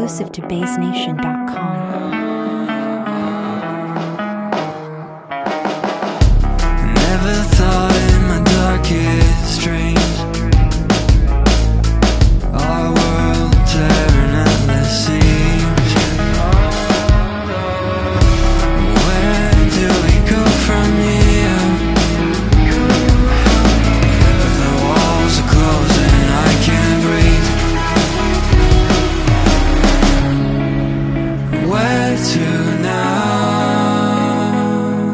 exclusive to BassNation.com. Never thought in my darkest dreams our world tearing at the seams. Where do we go from here? The walls are closing, I can't breathe. Where to now?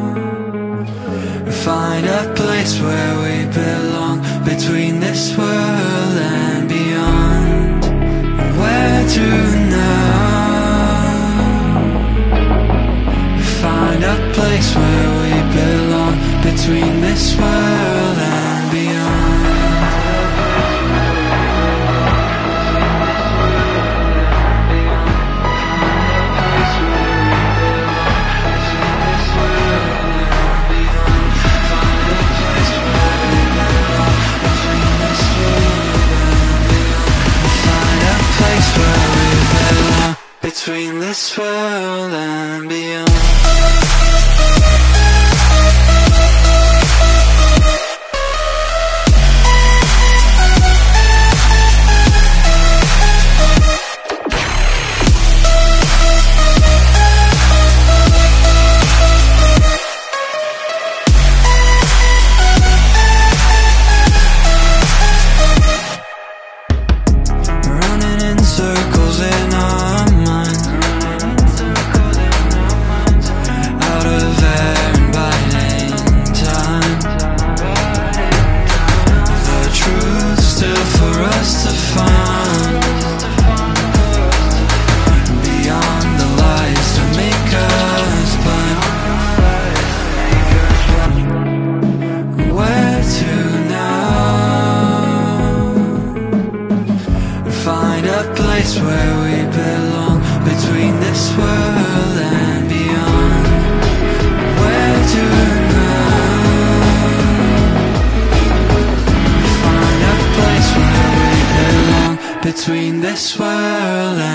Find a place where we belong, between this world and beyond. Where to now? Find a place where we belong, between this world and beyond. Between this world and beyond. Running in circles in our minds, out of air and biding time. The truth still for us to find, beyond the lies to make us blind. Where to now? Find a place where we belong, between this world and beyond. Where to now? Find a place where we belong, between this world